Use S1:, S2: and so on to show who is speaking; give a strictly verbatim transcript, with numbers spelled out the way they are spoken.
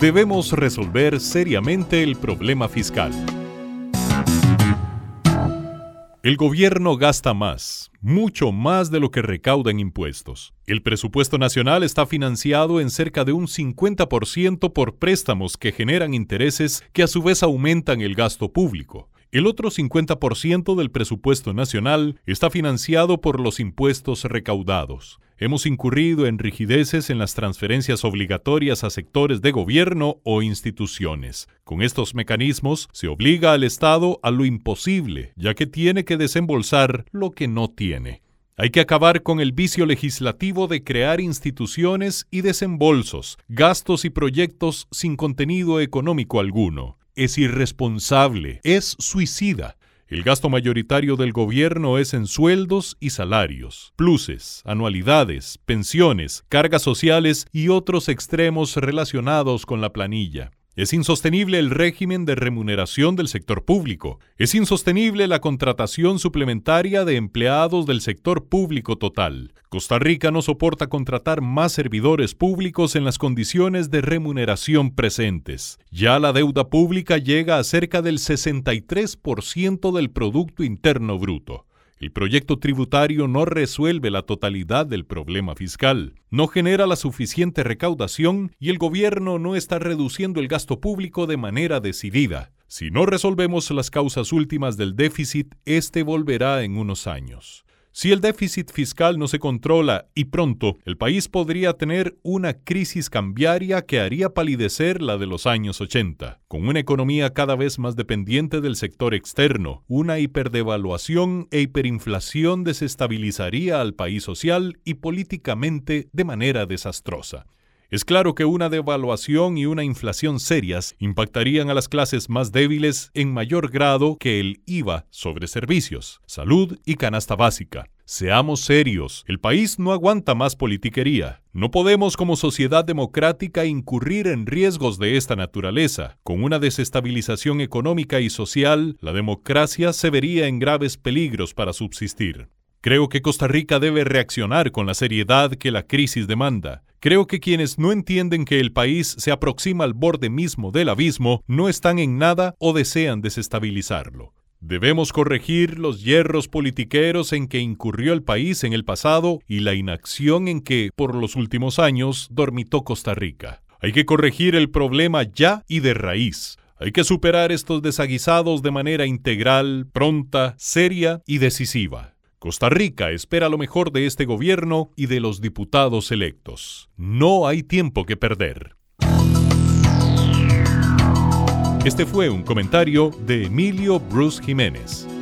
S1: Debemos resolver seriamente el problema fiscal. El gobierno gasta más, mucho más de lo que recauda en impuestos. El presupuesto nacional está financiado en cerca de un cincuenta por ciento por préstamos que generan intereses que a su vez aumentan el gasto público. El otro cincuenta por ciento del presupuesto nacional está financiado por los impuestos recaudados. Hemos incurrido en rigideces en las transferencias obligatorias a sectores de gobierno o instituciones. Con estos mecanismos se obliga al Estado a lo imposible, ya que tiene que desembolsar lo que no tiene. Hay que acabar con el vicio legislativo de crear instituciones y desembolsos, gastos y proyectos sin contenido económico alguno. Es irresponsable, es suicida. El gasto mayoritario del gobierno es en sueldos y salarios, pluses, anualidades, pensiones, cargas sociales y otros extremos relacionados con la planilla. Es insostenible el régimen de remuneración del sector público. Es insostenible la contratación suplementaria de empleados del sector público total. Costa Rica no soporta contratar más servidores públicos en las condiciones de remuneración presentes. Ya la deuda pública llega a cerca del sesenta y tres por ciento del Producto Interno Bruto. El proyecto tributario no resuelve la totalidad del problema fiscal, no genera la suficiente recaudación y el gobierno no está reduciendo el gasto público de manera decidida. Si no resolvemos las causas últimas del déficit, este volverá en unos años. Si el déficit fiscal no se controla y pronto, el país podría tener una crisis cambiaria que haría palidecer la de los años ochenta. Con una economía cada vez más dependiente del sector externo, una hiperdevaluación e hiperinflación desestabilizaría al país social y políticamente de manera desastrosa. Es claro que una devaluación y una inflación serias impactarían a las clases más débiles en mayor grado que el I V A sobre servicios, salud y canasta básica. Seamos serios, el país no aguanta más politiquería. No podemos como sociedad democrática incurrir en riesgos de esta naturaleza. Con una desestabilización económica y social, la democracia se vería en graves peligros para subsistir. Creo que Costa Rica debe reaccionar con la seriedad que la crisis demanda. Creo que quienes no entienden que el país se aproxima al borde mismo del abismo no están en nada o desean desestabilizarlo. Debemos corregir los yerros politiqueros en que incurrió el país en el pasado y la inacción en que, por los últimos años, dormitó Costa Rica. Hay que corregir el problema ya y de raíz. Hay que superar estos desaguisados de manera integral, pronta, seria y decisiva. Costa Rica espera lo mejor de este gobierno y de los diputados electos. No hay tiempo que perder. Este fue un comentario de Emilio Bruce Jiménez.